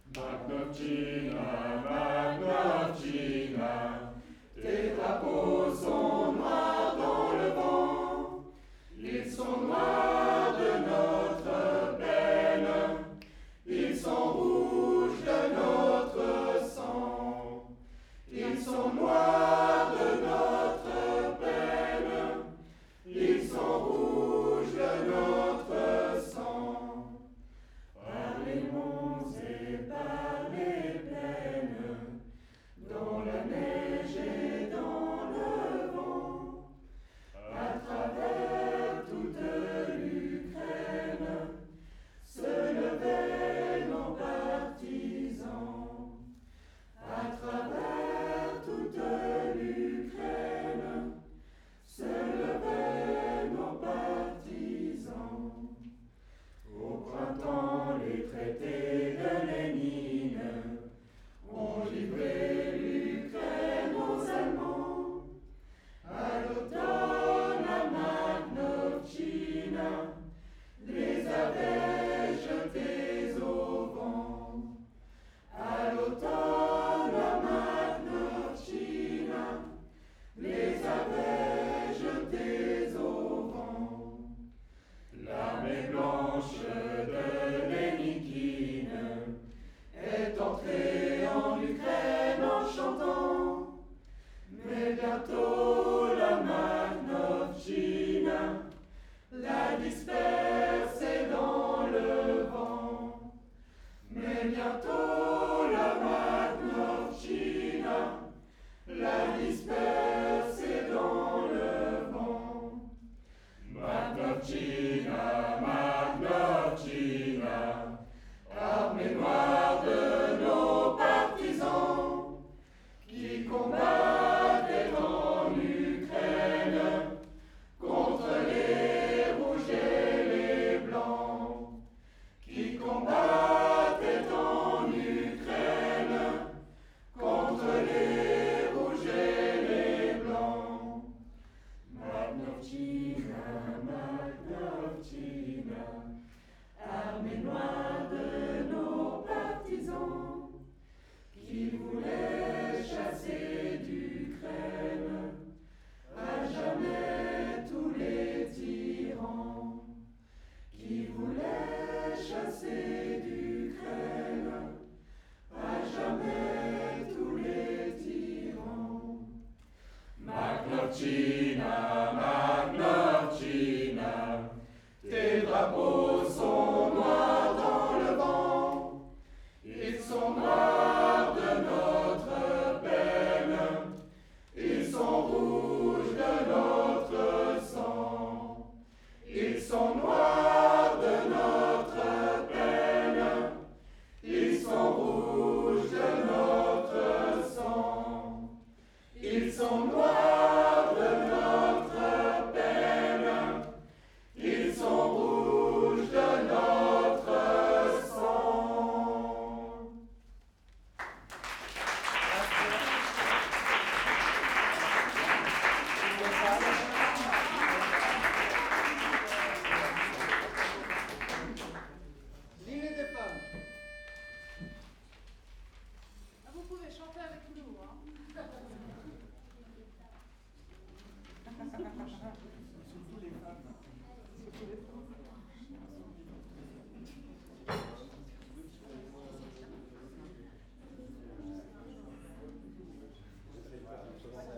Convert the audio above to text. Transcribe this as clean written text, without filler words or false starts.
Magnovchina, Magnovchina, tes drapeaux sont noirs dans le vent. Ils sont noirs de notre peine, ils sont rouges de notre sang. Ils sont noirs de notre peine, ils sont rouges de notre sang. Par les monts et par les plaines, dans la neige et dans le vent, à travers toute l'Ukraine, se levaient nos partisans. À travers toute l'Ukraine, se levaient nos partisans. Au printemps, les traités de Lénine ont livré l'Ukraine aux Allemands. À l'automne, à Magnovchina, les avait jetés au vent. À l'automne, à Magnovchina, les avait jetés au vent. L'armée blanche de Lénikine est entrée en Ukraine en chantant, mais bientôt la Magnovchina l'a dispersée dans le vent. Mais bientôt